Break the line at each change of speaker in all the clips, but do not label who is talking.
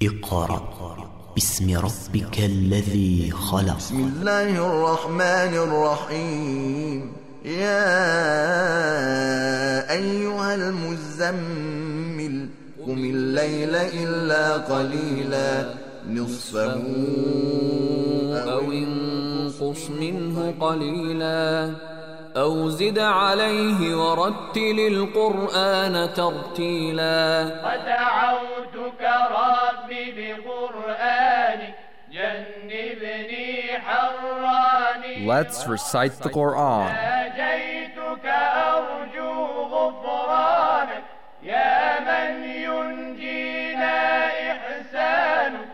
اقرأ باسم ربك الذي خلق.
بسم الله الرحمن الرحيم. يا أيها المزمل قم الليل إلا قليلا نصفه
أو انقص منه قليلا أو زد عليه ورتل القرآن ترتيلا.
ودعوتك ربي بقرآنك جنبني حراني.
Let's recite the Quran.
ناجيتك أرجو غفرانك يا من ينجينا إحسانك.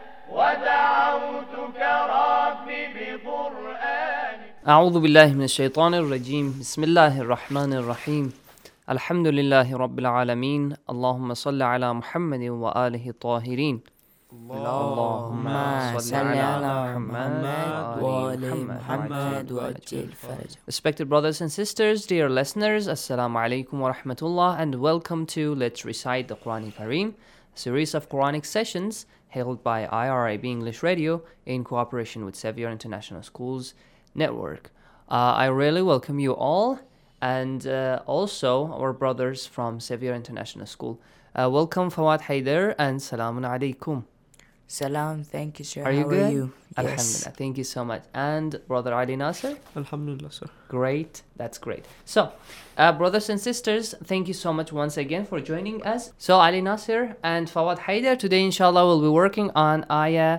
ودعوتك ربي بقرآنك.
أعوذ بالله من الشيطان الرجيم. بسم الله الرحمن الرحيم. الحمد لله رب العالمين. اللهم صل على محمد وآله الطاهرين. اللهم صل على محمد وآل محمد وعجل فرجه. Respected brothers and sisters, dear listeners, Assalamu alaikum wa rahmatullah, and welcome to Let's Recite the Quran Kareem, a series of Quranic sessions held by IRIB English Radio in cooperation with Xavier International Schools Network. I really welcome you all, and also our brothers from Xavier International School. Welcome Fawad Haider and Salamun Alaikum.
Salam, thank you, sir.
Are you
How
good?
are you?
Alhamdulillah, thank you so much. And Brother Ali Nasser?
Alhamdulillah, sir.
Great, that's great. So, brothers and sisters, thank you so much once again for joining us. So, Ali Nasser and Fawad Haider, today inshallah we'll be working on Ayah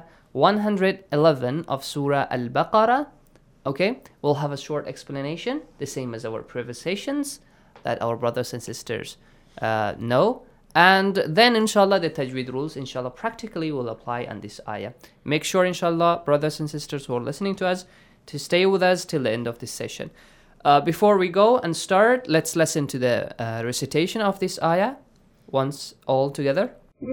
111 of Surah Al-Baqarah. Okay, we'll have a short explanation, the same as our previous sessions, that our brothers and sisters know. And then inshallah the tajweed rules inshallah practically will apply on this ayah. Make sure inshallah brothers and sisters who are listening to us to stay with us till the end of this session. Before we go and start, let's listen to the recitation of this ayah once all together.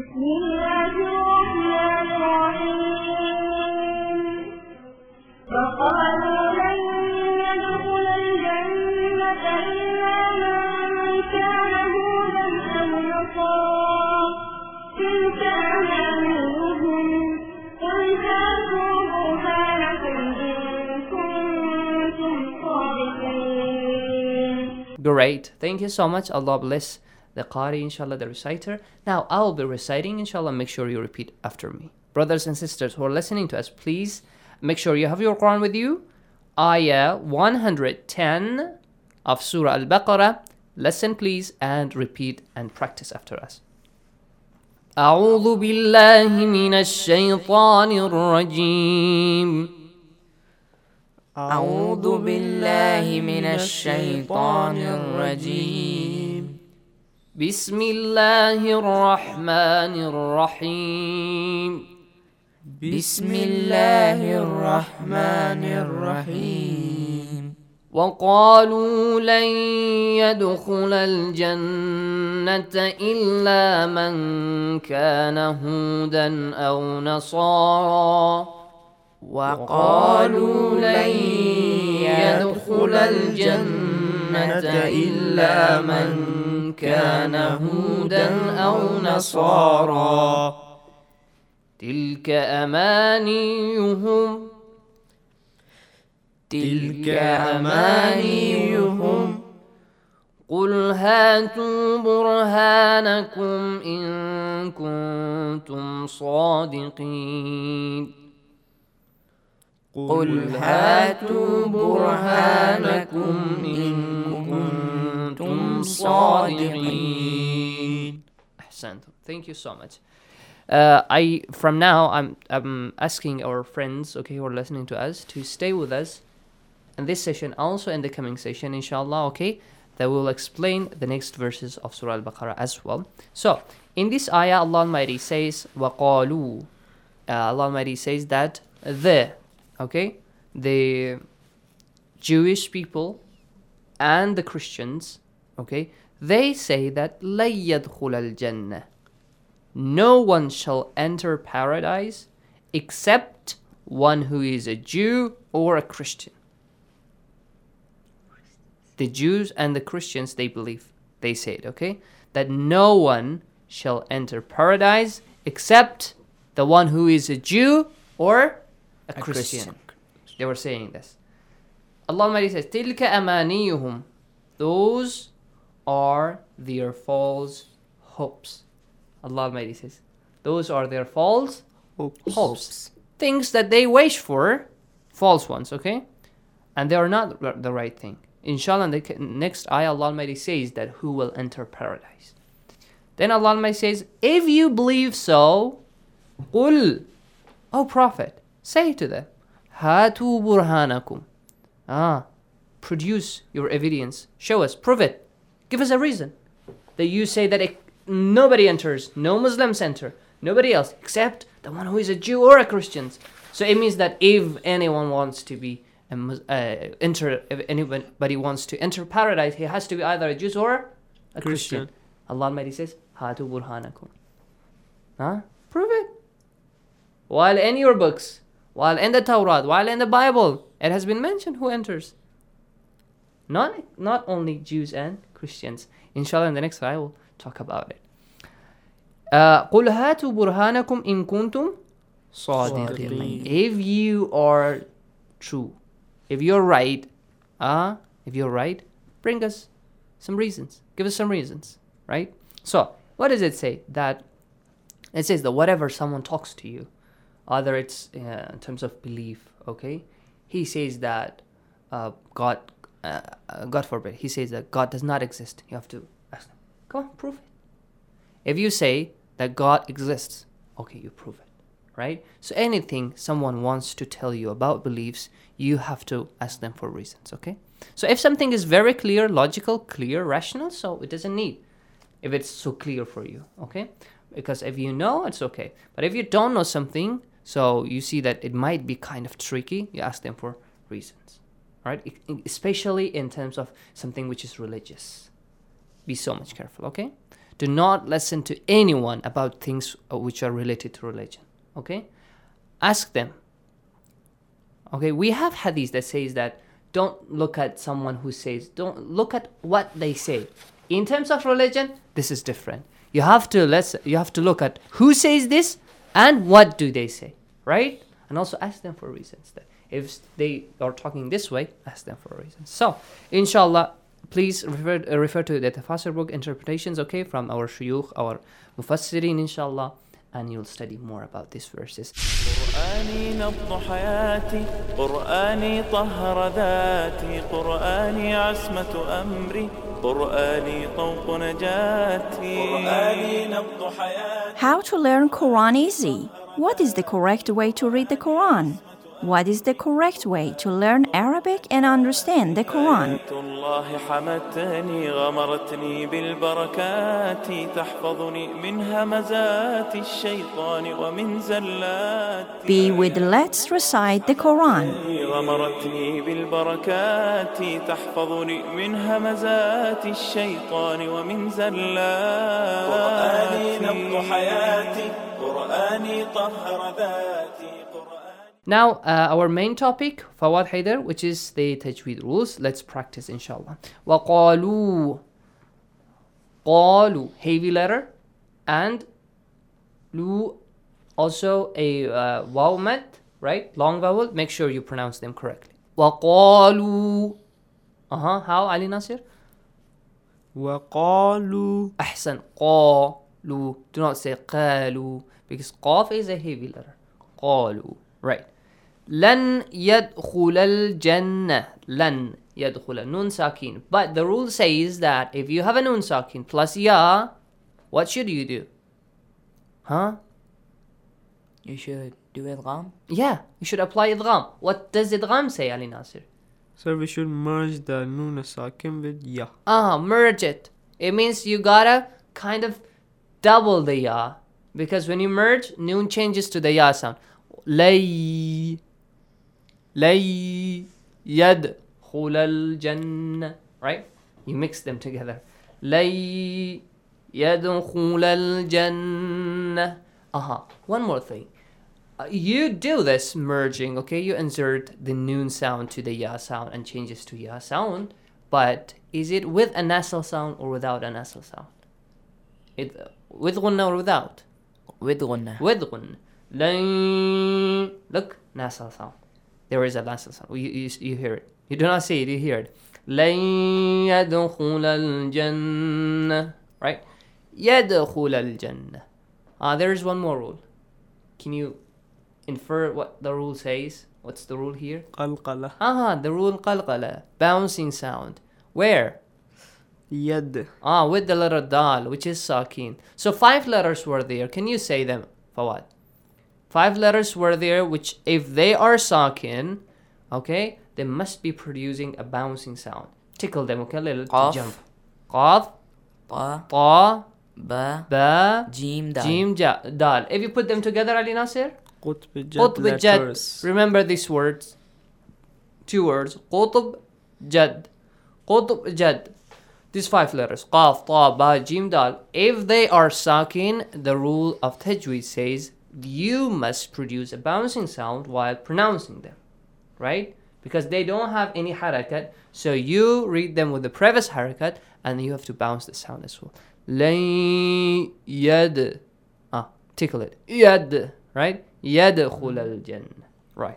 Great, thank you so much. Allah bless the Qari, inshallah, the reciter. Now I'll be reciting, inshallah. Make sure you repeat after me. Brothers and sisters who are listening to us, please make sure you have your Quran with you. Ayah 110 of Surah Al-Baqarah. Listen please and repeat and practice after us. أعوذ بالله من الشيطان الرجيم.
أعوذ بالله من الشيطان الرجيم.
بسم الله الرحمن الرحيم.
بسم الله الرحمن الرحيم.
وقالوا لن يدخل الجنة إلا من كان هودا أو نصارى.
وقالوا لن يدخل الجنة إلا من كان هودا أو نصارى.
تلك أمانيهم قل هاتوا برهانكم إن كنتم صادقين.
قل هاتوا برهانكم إن كنتم صادقين.
أحسنتم. Thank you so much. From now I'm asking our friends, okay, who are listening to us, to stay with us in this session, also in the coming session, inshallah, okay, that will explain the next verses of Surah Al-Baqarah as well. So, in this ayah, Allah Almighty says, وَقَالُوا, Allah Almighty says that the Jewish people and the Christians, okay, they say that لَن يَدْخُلَ الْجَنَّةِ, no one shall enter paradise except one who is a Jew or a Christian. The Jews and the Christians, they believe, they say it, okay, that no one shall enter paradise except the one who is a Jew or a Christian. They were saying this. Allah Almighty says, تِلْكَ أَمَانِيُّهُمْ. Those are their false hopes. Allah Almighty says, those are their false hopes. Things that they wish for, false ones, okay? And they are not the right thing. Inshallah, in the next ayah, Allah Almighty says that who will enter paradise. Then Allah Almighty says, if you believe so, قُل, O Prophet, say to them, هَاتُوا بُرْهَانَكُمْ. Produce your evidence. Show us, prove it. Give us a reason. That you say that nobody enters, no Muslims enter, nobody else, except the one who is a Jew or a Christian. So it means that if anyone wants to be if anybody wants to enter paradise, he has to be either a Jew or a Christian. Allah Almighty says, Hatu burhanakum. Prove it. While in your books, while in the Torah, while in the Bible, it has been mentioned who enters. Not only Jews and Christians. Inshallah, in the next ayah, I will talk about it. قُلْ هَاتُوا بُرْهَانَكُمْ إِن كُنْتُمْ صَادِقِينَ. If you are true, if you're right, bring us some reasons. Give us some reasons, right? So, what does it say? That it says that whatever someone talks to you, either it's in terms of belief, okay? He says that God forbid, he says that God does not exist. You have to ask him, come on, prove it. If you say that God exists, okay, you prove it, right? So anything someone wants to tell you about beliefs, you have to ask them for reasons, okay? So if something is very clear, logical, clear, rational, so it doesn't need, if it's so clear for you, okay? Because if you know, it's okay. But if you don't know something, so you see that it might be kind of tricky, you ask them for reasons, all right? Especially in terms of something which is religious. Be so much careful, okay? Do not listen to anyone about things which are related to religion, okay? Ask them. Okay, we have hadith that says that don't look at someone who says, don't look at what they say. In terms of religion, this is different. You have to look at who says this and what do they say, right? And also ask them for reasons. If they are talking this way, ask them for reasons. So, inshallah, please refer to the Tafsir book interpretations, okay, from our shuyukh, our mufassirin, inshallah, and you'll study more about these verses.
قرآني نبض حياتي قرآني طهر ذاتي قرآني عصمة أمري قرآني طوق نجاتي قرآني نبض حياتي.
How to learn Quran easy? What is the correct way to read the Quran? What is the correct way to learn Arabic and understand the Quran?
الله حمتني غمرتني بالبركات تحفظني من همزات الشيطان ومن زلات.
Be with Let's Recite the Quran.
غمرتني بالبركات تحفظني من همزات الشيطان ومن زلات. قرآني نبض حياتي قرآني طهر ذاتي.
Now, our main topic, Fawad Haidar, which is the Tajweed rules. Let's practice, inshallah. وَقَالُوا. قَالُوا, heavy letter, and lu, also a waw mad, right? Long vowel. Make sure you pronounce them correctly. وَقَالُوا. How, Ali Nasir?
وَقَالُوا.
أحسن. قَالُوا. Do not say قَالُوا, because قاف is a heavy letter. قَالُوا. Right. لن يدخل الجنة. لن يدخل. Nun sakin. But the rule says that if you have a nun sakin plus ya, what should you do?
You should do idgham.
Yeah, you should apply idgham. What does idgham say, Ali Nasir?
So we should merge the nun sakin with ya.
Merge it. It means you gotta kind of double the ya. Because when you merge, nun changes to the ya sound. لَيْ يَدْخُلَ الْجَنَّةِ. Right? You mix them together. لَيْ يَدْخُلَ الْجَنَّةِ. One more thing. You do this merging, okay? You insert the noon sound to the ya sound and changes to ya sound. But is it with a nasal sound or without a nasal sound? With gunna or without?
With gunna.
With gunna. لن. Look, nasal sound. There is a nasal sound. You hear it. You do not see it, you hear it. لن يدخل الجنة. Right? يدخل الجنة. There is one more rule. Can you infer what the rule says? What's the rule here?
قلقلة.
The rule قلقلة. Bouncing sound. Where?
يد.
With the letter dal, which is sakin. So 5 letters were there. Can you say them, Fawad? 5 letters were there, which if they are sakin, okay, they must be producing a bouncing sound. Tickle them, okay? Little jump. Qaf. Ta. Ba.
Jim dal.
Jim dal. If you put them together, Ali Nasir?
قطب
قطب
جد
جد.
letters.
Remember these words. 2 words. قطب جد. قطب جد. These 5 letters. قاف, طا, با, جيم, دال. If they are sakin, the rule of tajweed says you must produce a bouncing sound while pronouncing them. Right? Because they don't have any harakat. So you read them with the previous harakat and you have to bounce the sound as well. لن يد. Tickle it. يد. Right? يدخل الجنة. Right.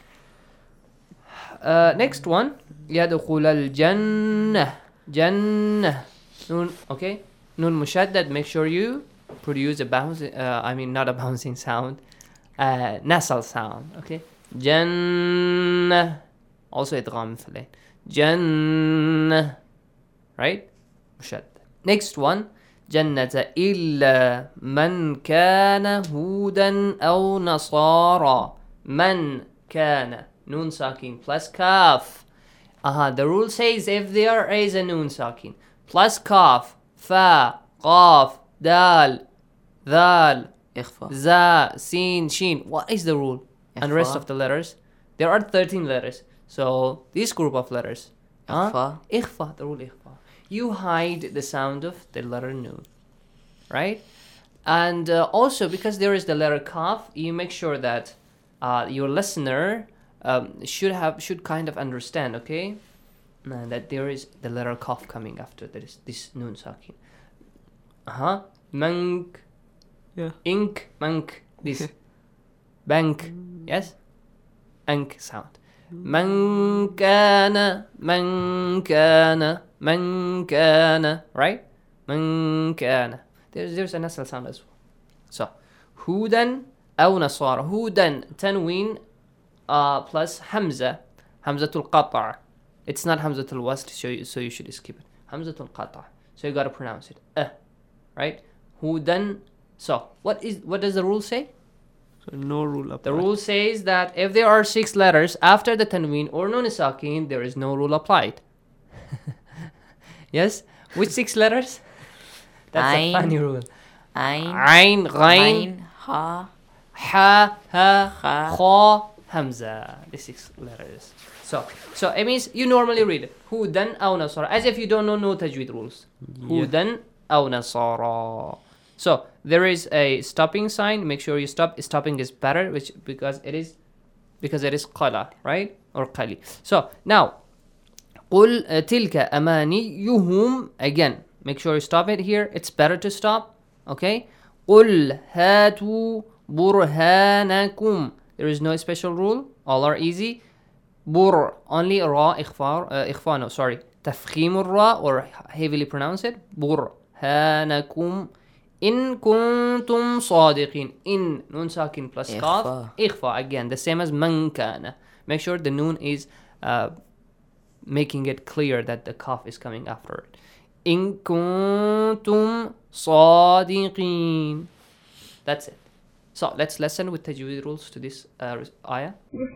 Next one. يدخل الجنة. جنة. Noon, okay? Noon mushaddad. Make sure you produce a bouncing, not a bouncing sound. Nasal sound. Okay? جنة. Also idgham مثلين. جنة. Right? mushaddad. Next one. جنة إلا من كان هودا أو نصارى. من كان. Noon sakin plus kaf. The rule says if there is a noon sakin plus kaf, fa, qaf, dal, dhal,
إخفاء.
za, sin, shin. What is the rule? And the rest of the letters? There are 13 letters. So this group of letters.
إخفاء.
إخفاء. The rule إخفاء. You hide the sound of the letter noon. Right? And also because there is the letter kaf, you make sure that your listener should kind of understand, okay, that there is the letter kaf coming after this noon sakin. Mank.
Yeah.
Ink. Mank. This. Bank. Yes. Ank sound. Man kana. Man kana. Man kana. Right? Man kana. There's a nasal sound as well. So, hudan أو نصارى. hudan tanween plus hamza. Hamzatul qata'. It's not hamzatul wasl, so you should skip it. Hamzatul qata'. So you gotta pronounce it. Right? Hudan. So, what does the rule say?
So no rule applied.
The rule says that if there are 6 letters after the tanween or nun sakin, there is no rule applied. Yes? Which 6 letters? That's a funny rule. Ain, ghain,
ha,
ha, kha, hamza. The 6 letters. So it means you normally read it. Hudan aw nasara. As if you don't know no tajweed rules. Hudan aw nasara. So there is a stopping sign. Make sure you stop. Stopping is better, because it is qala, right? Or qali. So now, قل تلك أمانيهم. Again, make sure you stop it here. It's better to stop. Okay? قل هاتوا برهانكم. There is no special rule. All are easy. بر, only ra إخفاء, no, sorry. تفخيم الراء or heavily pronounce it. برهانكم. إن كنتم صادقين. In, noon sakin plus qaf. إخفاء. Again, the same as من كان. Make sure the noon is making it clear that the qaf is coming after it. إن كنتم صادقين. That's it. So let's listen with tajweed rules to this ayah.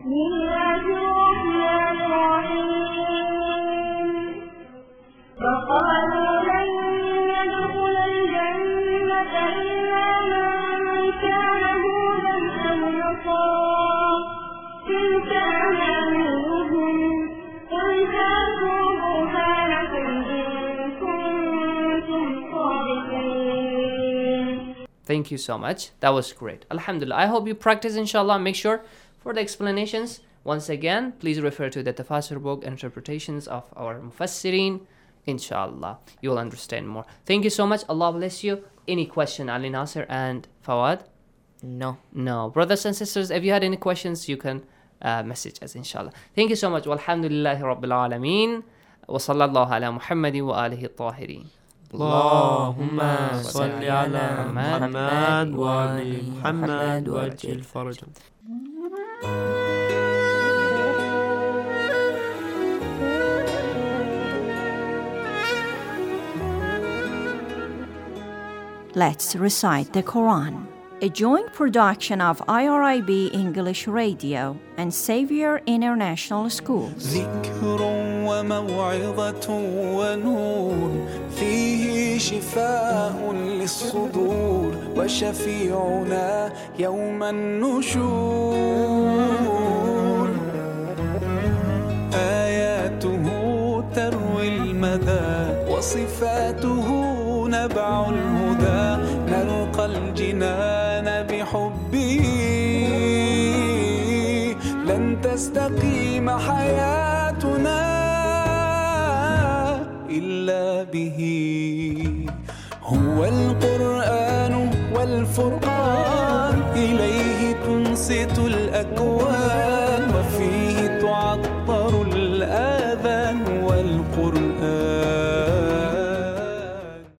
Thank you so much. That was great. Alhamdulillah. I hope you practice, inshallah. Make sure for the explanations, once again, please refer to the Tafasir book and interpretations of our Mufassirin. Inshallah, you will understand more. Thank you so much. Allah bless you. Any question, Ali Nasir and Fawad?
No.
No. Brothers and sisters, if you had any questions, you can message us, inshallah. Thank you so much. Walhamdulillahi Rabbil Alameen. Wa sallallahu ala Muhammadin wa alihi الطاهرين.
اللهم صل على محمد وآل محمد وأجل فرجهم.
Let's recite the Quran. A joint production of IRIB English Radio and Xavier International Schools.
ذكر وموعظة ونور فيه شفاء للصدور وشفيعنا يوم النشور آياته تروي المدى وصفاته نبع الهدى نلقى الجنان بحبه لن تستقيم حياتنا إلا به هو القرآن والفرقان إليه تنصت الأكوان